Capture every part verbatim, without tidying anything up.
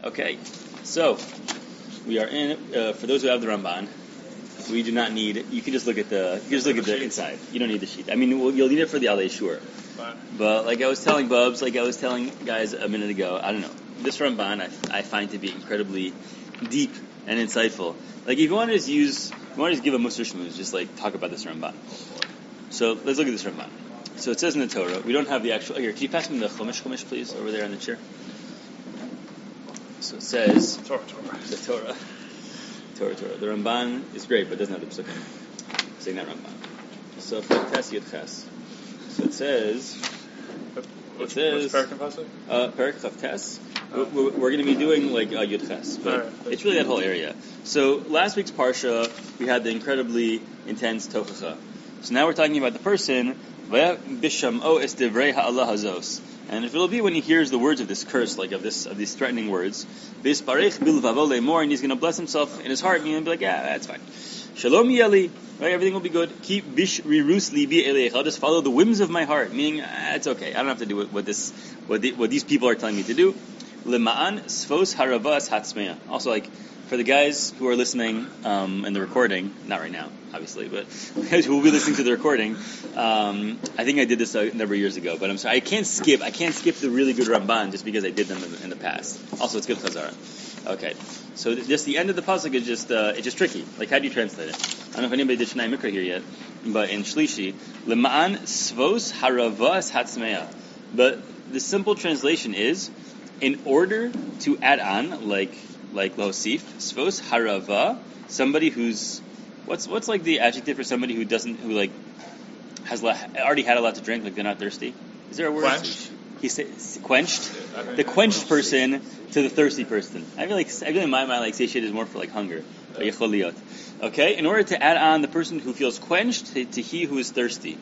Okay, so we are in. Uh, for those who have the Ramban, we do not need. You can just look at the. You can just look at the inside. You don't need the sheet. I mean, well, you'll need it for the Alei Shur. But like I was telling Bubs, like I was telling guys a minute ago, I don't know. This Ramban I, I find to be incredibly deep and insightful. Like if you want to just use, if you want to just give a Musar Shmooze, just like talk about this Ramban. So let's look at this Ramban. So it says in the Torah, we don't have the actual. Here, can you pass me the Chumash Chumash, please, over there on the chair? So it says Torah, Torah. the Torah, Torah, Torah. The Ramban is great, but it doesn't have the Psukim. Saying that Ramban. So Tes Yud Ches. So it says. It says. What's Perik Pasuk? Uh, Perik Chav Tes. We're, we're going to be doing like uh, Yud Ches, but right, it's really that whole area. So last week's parsha, we had the incredibly intense Tochacha. So now we're talking about the person. Bisham'o es divrei ha'Allah hazos. And if it'll be when he hears the words of this curse, like of this of these threatening words, Bisparech bilvavo le'mor, and he's going to bless himself in his heart, and he'll be like, yeah, that's fine. Shalom yeli, right? Everything will be good. Keep bish rirus libi eleich. I'll just follow the whims of my heart, meaning ah, it's okay. I don't have to do what, what this what the, what these people are telling me to do. Lema'an svos haravas hatzmeya. Also, like for the guys who are listening um, in the recording, not right now, obviously, but guys who will be listening to the recording, um, I think I did this a number of years ago, but I'm sorry, I can't skip, I can't skip the really good Ramban just because I did them in, in the past. Also, it's good Chazara. Okay, so th- just the end of the pasuk is just, uh, it's just tricky. Like, how do you translate it? I don't know if anybody did Shnai Mikra here yet, but in Shlishi, Lema'an svos haravas hatzmeya. But the simple translation is, in order to add on, like, like Losif, Svos Harava, somebody who's what's what's like the adjective for somebody who doesn't who like has la- already had a lot to drink, like they're not thirsty. Is there a word? Quenched. He said quenched. The quenched person to the thirsty person. I feel like I feel in my mind like satiated is more for like hunger. Okay, in order to add on the person who feels quenched to, to he who is thirsty.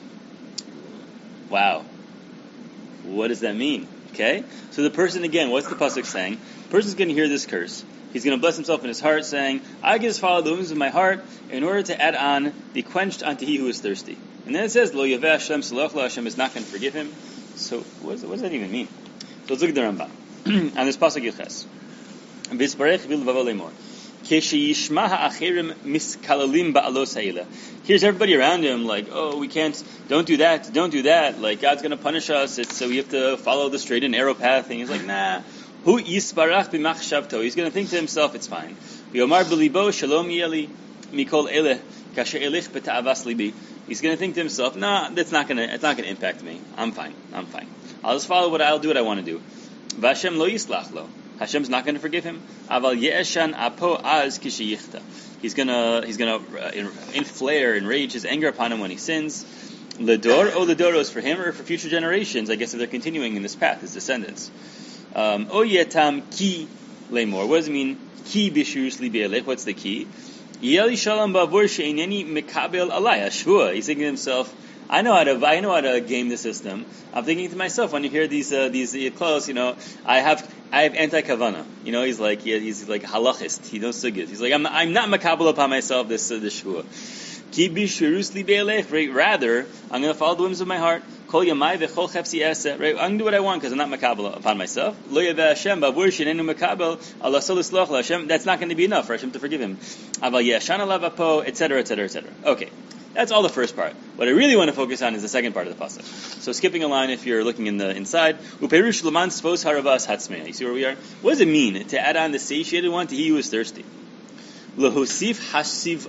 Wow, what does that mean? Okay, so the person again, what's the pasuk saying? The person's going to hear this curse. He's going to bless himself in his heart, saying, "I can just follow the whims of my heart," in order to add on, "Be quenched unto he who is thirsty." And then it says, "Lo yaveh Hashem salach lo," Hashem is not going to forgive him. So what does, what does that even mean? So let's look at the Rambam on this pasuk Yiches. V'isparech bilvavo lemor. Keshiyishma ha'acherim miskalalim ba'alos ha'ila. Here's everybody around him like, oh, we can't, don't do that, don't do that. Like, God's going to punish us, it's, so we have to follow the straight and narrow path. And he's like, nah. Hu yisparach b'machshavto. He's going to think to himself, it's fine. V'yomar b'libo shalom yeli mikol eleh kasher elich b'ta'avas libi. He's going to think to himself, nah, that's not going to, it's not going to impact me. I'm fine, I'm fine. I'll just follow what I'll do what I want to do. V'Hashem lo yislach lo. Hashem's not going to forgive him. Aval ye'eshan apo az kishiyichta. He's gonna he's gonna uh, inflare and rage his anger upon him when he sins. Ledor o ledoros, for him or for future generations. I guess if they're continuing in this path, his descendants. Um, o yetam ki lemor. What does it mean? Ki bishus li be'elech. What's the key? Yeli shalom ba'avur she'ineni mekabel alaya shvua. He's thinking to himself, I know how to I know how to game the system. I'm thinking to myself when you hear these uh, these uh, clothes, you know, I have I have anti-kavana. You know, he's like he, he's like halachist. He knows sugis. He's like I'm I'm not makabel upon myself this uh, this shvua. Ki bishurus li be'elech. Rather, I'm going to follow the whims of my heart. Kol yamai v'chol chefsi eseh. Right, I'm going to do what I want because I'm not makabel upon myself. Lo yaveh Hashem b'avur shenenu makabel Allah solisloch Hashem. That's not going to be enough for Hashem to forgive him. Aval yeshan alav apo, et cetera, et cetera, et cetera. Okay. That's all the first part. What I really want to focus on is the second part of the pasuk. So skipping a line if you're looking in the inside. Uperush leman svos haravas hatzmeya. You see where we are? What does it mean to add on the satiated one to he who is thirsty? Lahosif hasiv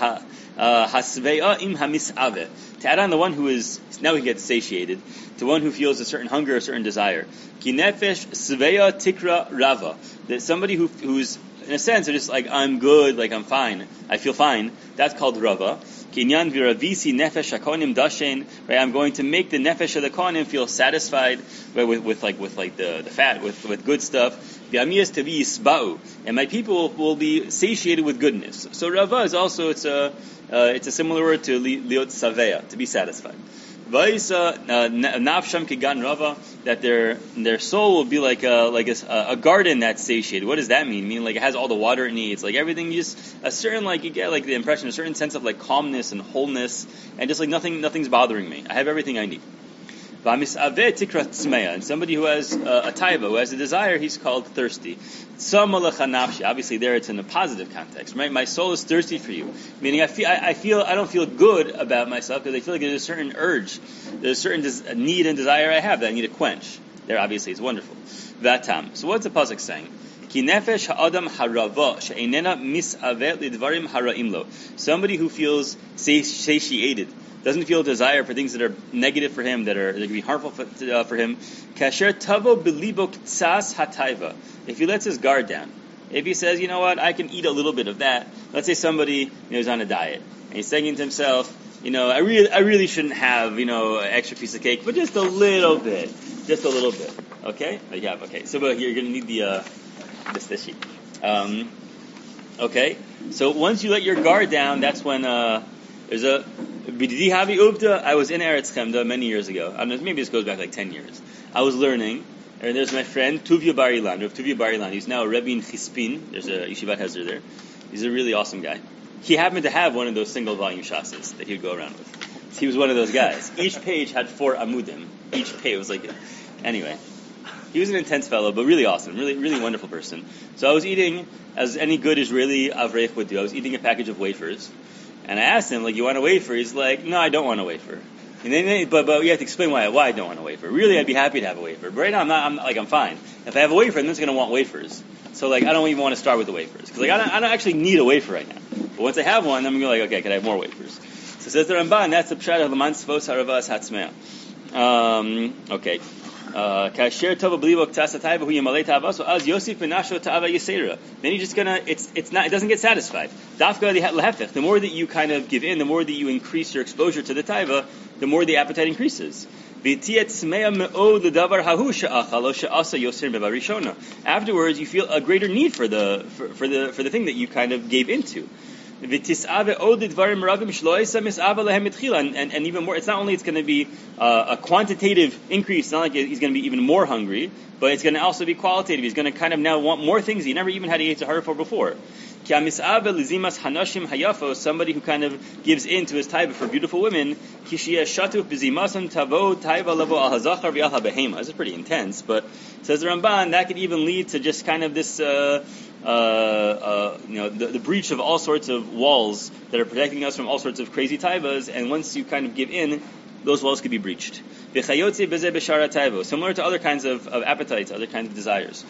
hasveya im hamisave. To add on the one who is, now he gets satiated, to one who feels a certain hunger, a certain desire. Ki nefesh sveya tikra rava. That somebody who who's in a sense, they're just like, I'm good, like I'm fine, I feel fine. That's called rava. Kinyan viravisi nefesh hakonim dashen. Right, I'm going to make the nefesh of the kohanim feel satisfied right, with, with like with like the, the fat, with, with good stuff. V'amiyas tavi yisba'u, and my people will be satiated with goodness. So rava is also it's a uh, it's a similar word to li, liot saveya, to be satisfied. Va'isa nafsham kigan rava, that their their soul will be like a like a, a garden that's satiated. What does that mean? Meaning like it has all the water it needs, like everything. You just a certain like you get like the impression, a certain sense of like calmness and wholeness, and just like nothing nothing's bothering me. I have everything I need. And somebody who has uh, a taiva, who has a desire, he's called thirsty. Obviously, there it's in a positive context, right? My soul is thirsty for you, meaning I feel, I, I feel, I don't feel good about myself because I feel like there's a certain urge, there's a certain des- need and desire I have that I need to quench. There, obviously, it's wonderful. Vatam. So what's the pasuk saying? Ki nefesh ha'adam harava she'einena mis'avet lidvarim hara'im lo. Somebody who feels satiated, doesn't feel desire for things that are negative for him, that are that can be harmful for, uh, for him. Kasher tavo belibo ktsas hataiva. If he lets his guard down, if he says, you know what, I can eat a little bit of that. Let's say somebody you know, is on a diet and he's thinking to himself, you know, I really, I really shouldn't have, you know, an extra piece of cake, but just a little bit, just a little bit. Okay, yeah, okay. So, but you're going to need the uh, this this sheet. Um, okay, so once you let your guard down, that's when uh, there's a. I was in Eretz Chemda many years ago. I don't know, maybe this goes back like ten years. I was learning, and there's my friend Tuvia Bar Ilan. Rav Tuvia Bar Ilan. He's now a Rebbe in Chispin. There's a Yeshivat Hezer there. He's a really awesome guy. He happened to have one of those single volume shasas that he'd go around with. So he was one of those guys. Each page had four amudim. Each page was like, anyway. He was an intense fellow, but really awesome, really, really wonderful person. So I was eating, as any good Israeli Avreich would do, I was eating a package of wafers. And I asked him, like, you want a wafer? He's like, no, I don't want a wafer. And then, but but we have to explain why why I don't want a wafer. Really, I'd be happy to have a wafer. But right now, I'm not. I'm like I'm fine. If I have a wafer, then it's going to want wafers. So like, I don't even want to start with the wafers because like I don't, I don't actually need a wafer right now. But once I have one, I'm going to be like, okay, can I have more wafers? So says the Ramban, that's the pshat of Laman Tzvos Haravas Hatzmea. Um, okay. Kasher tova b'libo k'tas hatayva hu yamalei ta'avaso az Yosef benasho ta'ava yisera. Then you're just gonna, it's it's not, it doesn't get satisfied. Dafka lehefech. The more that you kind of give in, the more that you increase your exposure to the taiva, the more the appetite increases. Afterwards, you feel a greater need for the for, for the for the thing that you kind of gave into. And, and, and even more, it's not only it's going to be uh, a quantitative increase, it's not like he's going to be even more hungry, but it's going to also be qualitative. He's going to kind of now want more things he never even had to eat Sahara for before. Somebody who kind of gives in to his taiva for beautiful women, this is pretty intense, but says the Ramban, that could even lead to just kind of this uh, Uh, uh, you know, the, the breach of all sorts of walls that are protecting us from all sorts of crazy taivas, and once you kind of give in, those walls could be breached. Similar to other kinds of, of appetites, other kinds of desires.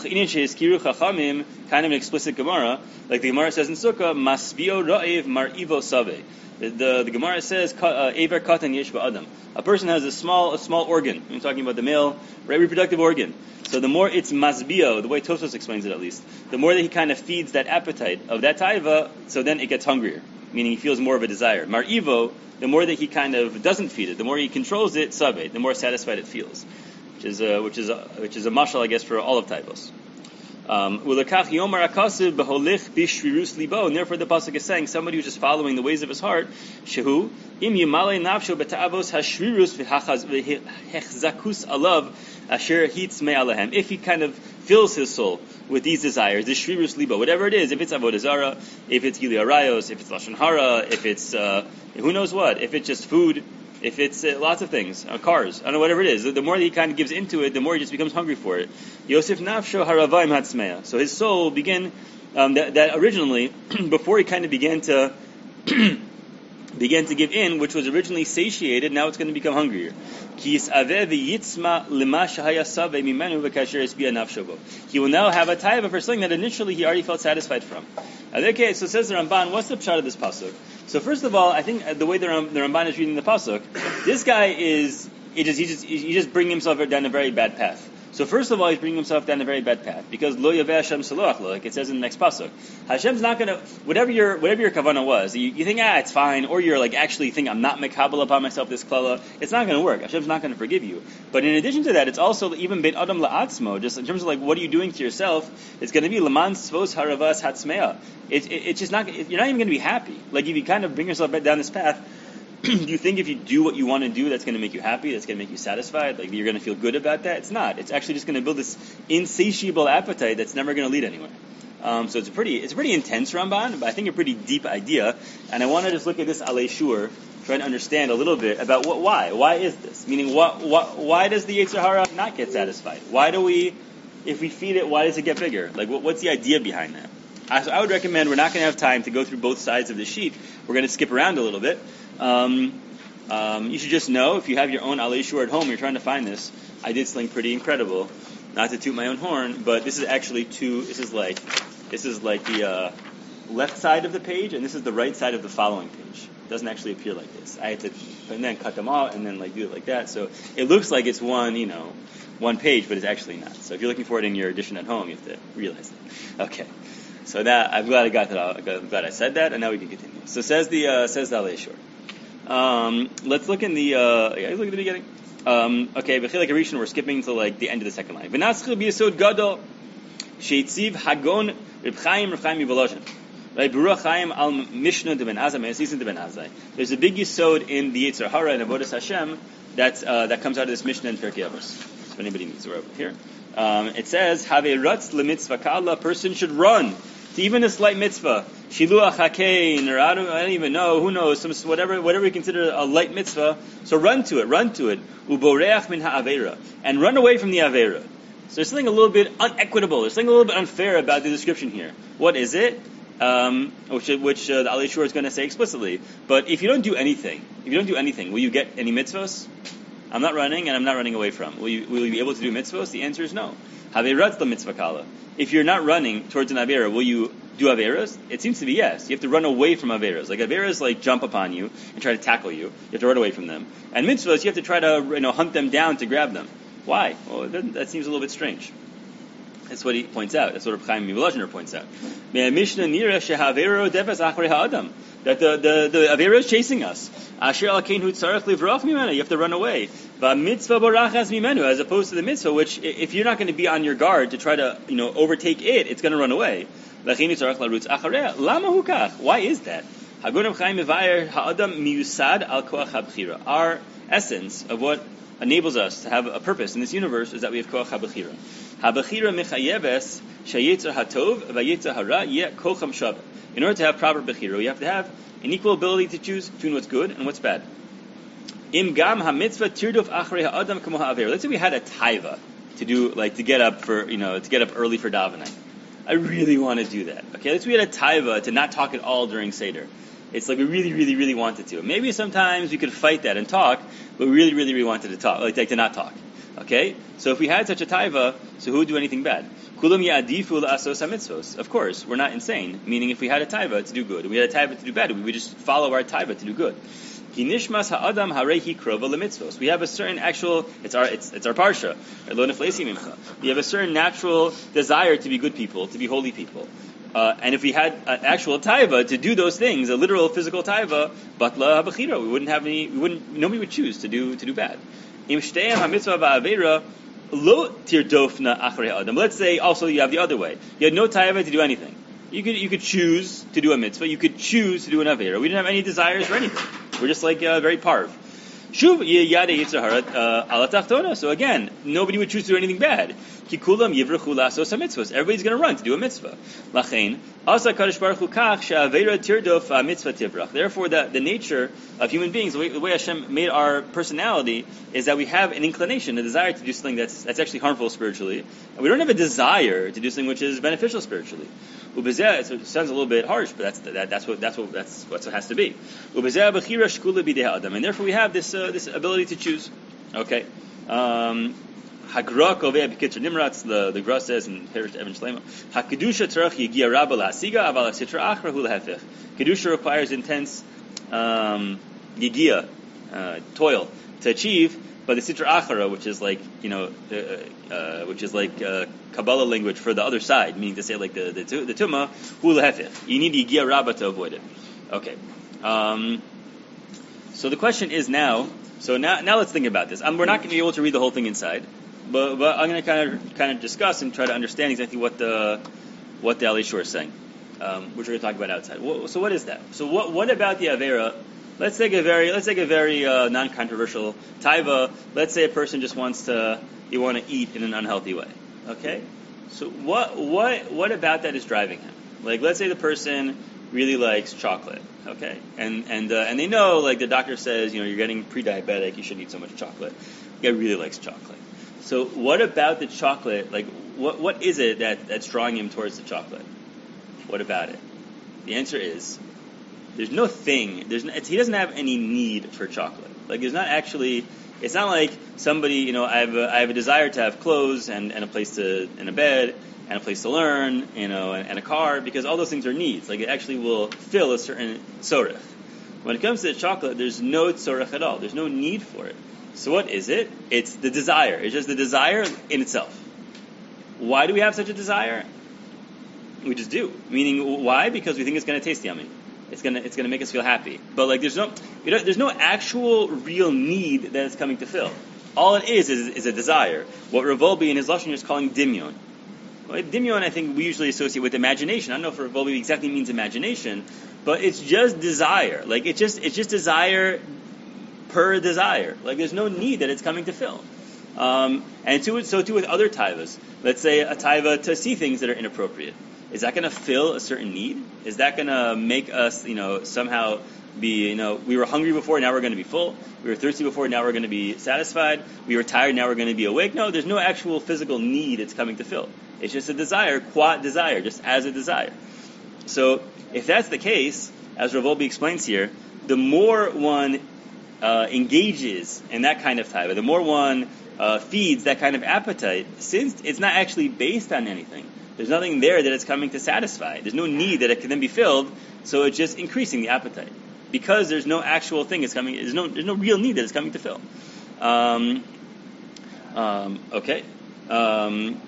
Kind of an explicit Gemara, like the Gemara says in Sukkah, Masbio Ra'iv Mar'ivo Save. The, the, the Gemara says, Ever Katan Yesh Ba'adam. A person has a small a small organ. I'm talking about the male reproductive organ. So the more it's masbio, the way Tosfos explains it at least, the more that he kind of feeds that appetite of that taiva, so then it gets hungrier, meaning he feels more of a desire. Mar'ivo, the more that he kind of doesn't feed it, the more he controls it, sabe, the more satisfied it feels, which is a, which is a, which is a mashal, I guess, for all of taivos. Um, and therefore the pasuk is saying somebody who's just following the ways of his heart, shehu im yimale nafsho betavos hashrirus v'hechzakus alav asher hitz me'alahem. If he kind of fills his soul with these desires, this shrirus libo, whatever it is, if it's avodah zara, if it's gili arayos, if it's lashon hara, if it's uh, who knows what, if it's just food, if it's uh, lots of things, uh, cars, I don't know, whatever it is, the, the more that he kind of gives into it, the more he just becomes hungry for it. Yosef nafsho haravaim hatzmeya. So his soul will begin, um, that, that originally, before he kind of began to began to give in, which was originally satiated, now it's going to become hungrier. He will now have a taiva for something that initially he already felt satisfied from. Okay, so says the Ramban, what's the pshat of this pasuk? So first of all, I think the way the, Ram, the Ramban is reading the pasuk, this guy is, he just, he just, he just bringing himself down a very bad path. So first of all, he's bringing himself down a very bad path because lo yaveh Hashem saloach lo, like it says in the next pasuk. Hashem's not gonna, whatever your whatever your kavanah was, you, you think ah it's fine, or you're like actually think I'm not mekabel upon myself this klala. It's not going to work. Hashem's not going to forgive you. But in addition to that, it's also even ben adam la'atzmo, just in terms of like what are you doing to yourself? It's going to be laman svos haravas hatzmeya. It's it, it's just not. It, you're not even going to be happy. Like if you kind of bring yourself down this path. Do you think if you do what you want to do, that's going to make you happy, that's going to make you satisfied, like you're going to feel good about that? It's not. It's actually just going to build this insatiable appetite that's never going to lead anywhere. Um, so it's a pretty it's a pretty intense Ramban, but I think a pretty deep idea. And I want to just look at this Alei Shur, try to understand a little bit about what why why is this? Meaning, what, what why does the Yetzer Hara not get satisfied? Why do we, if we feed it, why does it get bigger? Like, what, what's the idea behind that? I, so I would recommend, we're not going to have time to go through both sides of the sheet. We're going to skip around a little bit. Um, um, you should just know, if you have your own Alei Shur at home, you're trying to find this. I did something pretty incredible. Not to toot my own horn, but this is actually two. This is like, this is like the uh, left side of the page, and this is the right side of the following page. It doesn't actually appear like this. I had to, and then cut them out, and then like do it like that. So it looks like it's one, you know, one page, but it's actually not. So if you're looking for it in your edition at home, you have to realize that. Okay. So that I'm glad I got that. Out. I'm glad I said that, and now we can continue. So says the uh, says the Alei Shur. Um, let's look in the. Uh, yeah, look at the beginning. Um, okay, B'chilek Harishon, we're skipping to like the end of the second line. V'naschil b'yesod gadol sheitziv hagon Reb Chaim Reb Chaim Mivolozhin. Right, Baruch Chaim al Mishnah de Ben Azai, Me'asisin de Ben Azai. There's a big yesod in the Yetzer Hara and Avodas Hashem that uh, that comes out of this Mishnah in Pirkei Avos. If anybody needs, we're over here. Um, it says, "Have a ratz lemitzvah kala." A person should run to even a slight mitzvah. Shiluach hakein, or I don't, I don't even know, who knows, some whatever whatever we consider a light mitzvah. So run to it, run to it. Uboreach min ha'avera, and run away from the avera. So there's something a little bit unequitable. There's something a little bit unfair about the description here. What is it? Um, which which uh, the Alei Shur is going to say explicitly. But if you don't do anything, if you don't do anything, will you get any mitzvahs? I'm not running, and I'm not running away from. Will you, will you be able to do mitzvahs? The answer is no. Haveratz la mitzvah kala. If you're not running towards an avera, will you do averas? It seems to be yes. You have to run away from averas. Like averas, like jump upon you and try to tackle you. You have to run away from them. And mitzvahs, you have to try to you know hunt them down to grab them. Why? Well, that, that seems a little bit strange. That's what he points out. That's what Reb Chaim Mivolozhin points out. That the the the avera is chasing us. Asher al kein hu tzarich livrach mimenu. You have to run away. Mitzvah borachas mimenu, as opposed to the mitzvah, which if you're not going to be on your guard to try to you know overtake it, it's going to run away. Why is that? Our essence of what enables us to have a purpose in this universe is that we have koach habechira. Habechira mechayeves sheyetzer hatov vayetzer hara yeh kocham shaveh. In order to have proper bechira, you have to have an equal ability to choose between what's good and what's bad. Im gam ha-mitzvah tirdof achrei ha'adam kamo ha'aver. Let's say we had a taiva to do, like to get up for, you know, to get up early for davening. I really want to do that. Okay, let's say we had a taiva to not talk at all during Seder. It's like we really, really, really wanted to. Maybe sometimes we could fight that and talk, but we really, really, really wanted to talk, like, like to not talk. Okay, so if we had such a taiva, so who would do anything bad? Kulam ya'adifu la'asos ha'mitzvos. Of course, we're not insane. Meaning, if we had a taiva to do good, and we had a taiva to do bad, we would just follow our taiva to do good. Ki nishmas ha'adam harehi krova lemitzvos. We have a certain actual. It's our. It's, it's our parsha. Lo neflesi mimcha. We have a certain natural desire to be good people, to be holy people. Uh, and if we had an actual taiva to do those things, a literal physical taiva, batla habachira, we wouldn't have any. We wouldn't. Nobody would choose to do to do bad. Im shteim ha'mitzvah va'avera. Lo tirdofna achrei adam. Let's say also you have the other way. You had no taiva to do anything. You could you could choose to do a mitzvah. You could choose to do an avera. We didn't have any desires for anything. We're just like uh, very parv. Shuv yada yetzer hara ala tachtona. So again, nobody would choose to do anything bad. Kikulam yivrachu lasos hamitzvos. Everybody's going to run to do a mitzvah. Lachein asa kadosh baruch hu kach she'avera tirdof mitzvah tivrach. Therefore, the, the nature of human beings, the way, the way Hashem made our personality, is that we have an inclination, a desire to do something that's that's actually harmful spiritually, and we don't have a desire to do something which is beneficial spiritually. Ubezeh, so it sounds a little bit harsh, but that's that, that's what that's what that's what it has to be. Ubezeh b'chira shkula b'dei adam, and therefore we have this uh, this ability to choose. Okay. Um, Hagra koveh b'kitzer nimratz. The the Gra says in Perish Evan Shleima, Hakedusha tzarach yigia rabba la'asiga aval sitra achra hu lehefech. Kedusha requires intense um, yigia, uh, toil to achieve. But the sitra achara, which is like you know, uh, uh, which is like uh, Kabbalah language for the other side, meaning to say like the the, the tumah hu lehefech. You need yigia rabba to avoid it. Okay. Um, so the question is now. So now now let's think about this. Um, we're not going to be able to read the whole thing inside. But, but I'm going to kind of kind of discuss and try to understand exactly what the what the Alei Shur is saying, um, which we're going to talk about outside. Well, so what is that? So what what about the avera? Let's take a very let's take a very uh, non-controversial taiva. Let's say a person just wants to you want to eat in an unhealthy way. Okay, So what what what about that is driving him? Like, let's say the person really likes chocolate, okay, and and uh, and they know, like, the doctor says, you know, you're getting pre-diabetic, you shouldn't eat so much chocolate. The guy really likes chocolate. So what about the chocolate? Like, what what is it that, that's drawing him towards the chocolate? What about it? The answer is there's no thing. There's no, it's, he doesn't have any need for chocolate. Like, there's not actually. It's not like somebody, you know, I have a, I have a desire to have clothes and, and a place to, and a bed and a place to learn, you know, and, and a car, because all those things are needs. Like, it actually will fill a certain tzorech. When it comes to the chocolate, there's no tzorech at all. There's no need for it. So what is it? It's the desire. It's just the desire in itself. Why do we have such a desire? We just do. Meaning, why? Because we think it's going to taste yummy. It's gonna it's gonna make us feel happy. But like, there's no you know, there's no actual real need that it's coming to fill. All it is is, is a desire. What Rav Wolbe in his lashon is calling dimyon. Well, dimyon, I think we usually associate with imagination. I don't know if Rav Wolbe exactly means imagination, but it's just desire. Like, it's just it's just desire per desire. Like, there's no need that it's coming to fill. Um, and to, so too with other taivas. Let's say a taiva to see things that are inappropriate. Is that going to fill a certain need? Is that going to make us, you know, somehow be, you know, we were hungry before, now we're going to be full. We were thirsty before, now we're going to be satisfied. We were tired, now we're going to be awake. No, there's no actual physical need it's coming to fill. It's just a desire, qua desire, just as a desire. So if that's the case, as Rav Wolbe explains here, the more one uh, engages in that kind of taiva, the more one uh, feeds that kind of appetite, since it's not actually based on anything. There's nothing there that it's coming to satisfy. There's no need that it can then be filled, so it's just increasing the appetite. Because there's no actual thing it's coming, there's no, there's no real need that it's coming to fill. Um, um, okay. Um,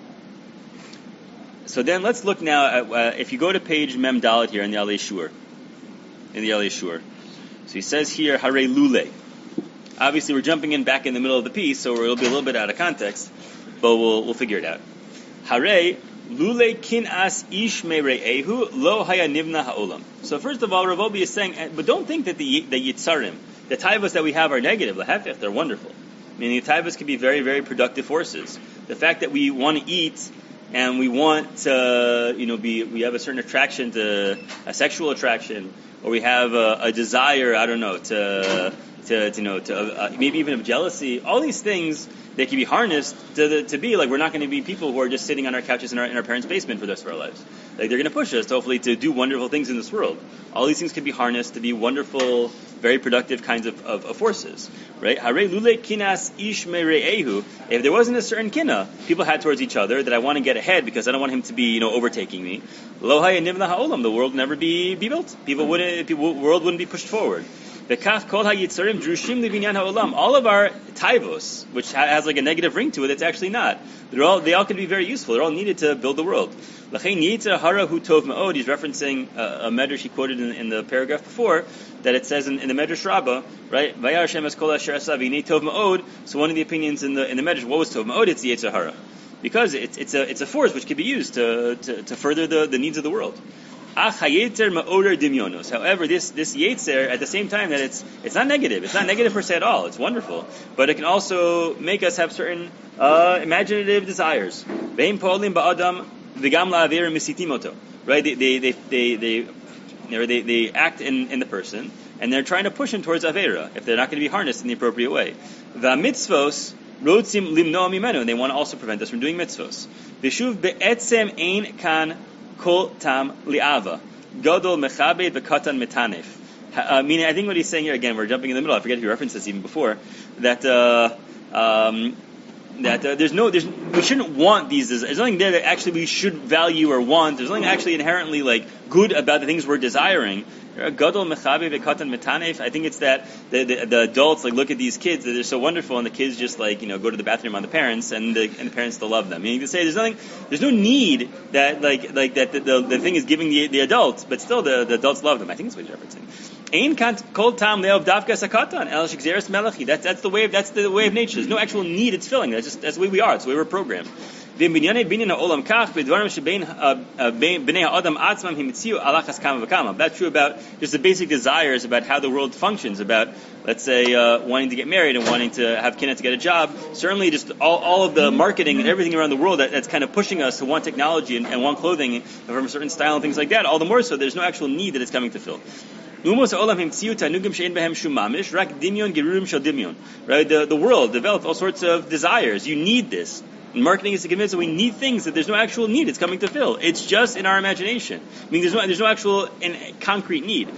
so then let's look now at, uh, if you go to page Mem Dalet here in the Alei Shur, in the Alei Shur. So he says here, Hare Lule. Obviously we're jumping in back in the middle of the piece, so it'll be a little bit out of context, but we'll, we'll figure it out. Hare Lule kinas ish mere'ehu lo haya nivna ha'olam. So first of all, Rav Wolbe is saying, but don't think that the the yitzarim, the taivas that we have are negative. Lahefech, they're wonderful. Meaning the taivas can be very, very productive forces. The fact that we want to eat and we want to, you know, be we have a certain attraction to a sexual attraction, or we have a, a desire, I don't know, to to, to you know, to uh, maybe even of jealousy. All these things, they can be harnessed to the, to be like, we're not going to be people who are just sitting on our couches in our, in our parents' basement for the rest of our lives. Like, they're going to push us, hopefully, to do wonderful things in this world. All these things can be harnessed to be wonderful, very productive kinds of, of, of forces, right? Hare lule kinas ish mere'ehu. If there wasn't a certain kina people had towards each other, that I want to get ahead because I don't want him to be, you know, overtaking me, lo haya nivna ha'olam, the world would never be, be built. People wouldn't, people, world wouldn't be pushed forward. All of our taivos, which has like a negative ring to it, it's actually not. They're all, they all can be very useful. They're all needed to build the world. He's referencing a, a medrash he quoted in, in the paragraph before, that it says in, in the Medrash Rabbah, right? So one of the opinions in the in the Medrash, what was tov ma'od? It's the Yetzer Hara, because it's it's a it's a force which can be used to to, to further the, the needs of the world. However, this this yetzer, at the same time that it's it's not negative, it's not negative per se at all. It's wonderful, but it can also make us have certain uh, imaginative desires. Right? They they they they they, they, they act in, in the person, and they're trying to push him towards avera if they're not going to be harnessed in the appropriate way. The mitzvos rotzim limnoa mimenu, and they want to also prevent us from doing mitzvos. V'shuv be'etzem ein kan kol tam li'ava gadol mechabed v'katan metanef. Uh, meaning, I think what he's saying here, again, we're jumping in the middle. I forget if you referenced this even before. That uh, um, that uh, there's no, there's we shouldn't want these. There's nothing there that actually we should value or want. There's nothing actually inherently like good about the things we're desiring. Gadol mechabe v'katan metanef. I think it's that the, the the adults like look at these kids that they're so wonderful, and the kids just like you know go to the bathroom on the parents, and the and the parents still love them. Meaning to say, there's nothing, there's no need that like like that the the, the thing is giving the the adults, but still the, the adults love them. I think that's what he's referencing. Ein kol tam leov dafka sakatan el shigzeres melachi. That's that's the way of, that's the way of nature. There's no actual need it's filling. That's just that's the way we are. It's the way we're programmed. That's true about just the basic desires about how the world functions, about, let's say, uh, wanting to get married and wanting to have kinna to get a job. Certainly just all, all of the marketing and everything around the world that, that's kind of pushing us to want technology and, and want clothing from a certain style and things like that. All the more so, there's no actual need that it's coming to fill. Right? The, the world developed all sorts of desires. You need this. And marketing is to convince that we need things that there's no actual need it's coming to fill. It's just in our imagination. I mean, there's no, there's no actual in, concrete need.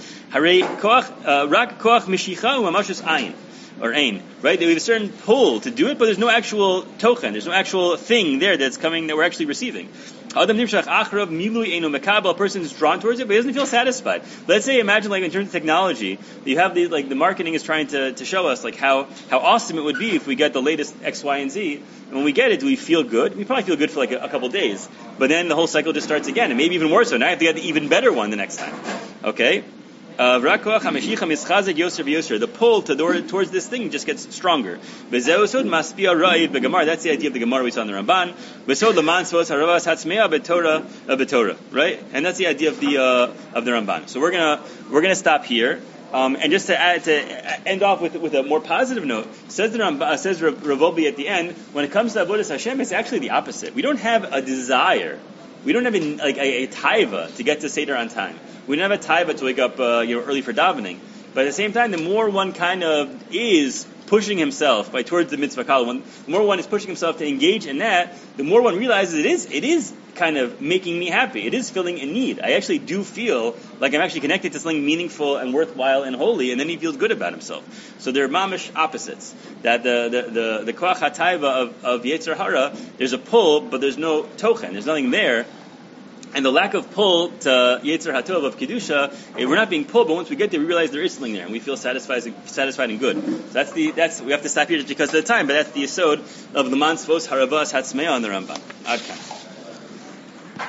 Or ain, right? We have a certain pull to do it, but there's no actual token, there's no actual thing there that's coming that we're actually receiving. A person is drawn towards it, but he doesn't feel satisfied. Let's say, imagine, like, in terms of technology, you have the, like, the marketing is trying to, to show us, like, how, how awesome it would be if we get the latest X, Y, and Z. And when we get it, do we feel good? We probably feel good for, like, a, a couple days. But then the whole cycle just starts again, and maybe even more so. Now I have to get the even better one the next time. Okay? Uh, the pull to door, towards this thing just gets stronger. That's the idea of the Gemara we saw in the Ramban. Right? And that's the idea of the uh, of the Ramban. So we're gonna we're gonna stop here. Um, and just to add, to end off with with a more positive note, says the Ramban, says Rav Wolbe at the end, when it comes to Avodas Hashem, it's actually the opposite. We don't have a desire. We don't have a, like a, a taiva to get to Seder on time. We don't have a taiva to wake up uh, you know, early for davening. But at the same time, the more one kind of is pushing himself by towards the mitzvah kala, the more one is pushing himself to engage in that, the more one realizes it is it is kind of making me happy. It is filling a need. I actually do feel like I'm actually connected to something meaningful and worthwhile and holy, and then he feels good about himself. So they're mamish opposites. That the the the, the koach hataiva of, of Yetzer Hara, there's a pull, but there's no tochen. There's nothing there. And the lack of pull to Yetzer HaTov of Kedusha, we're not being pulled, but once we get there, we realize there is something there, and we feel satisfied, satisfied and good. So that's the, that's, we have to stop here just because of the time, but that's the yesod of the Mansvos Haravas Hatzmeah on the Rambam. Ad kan.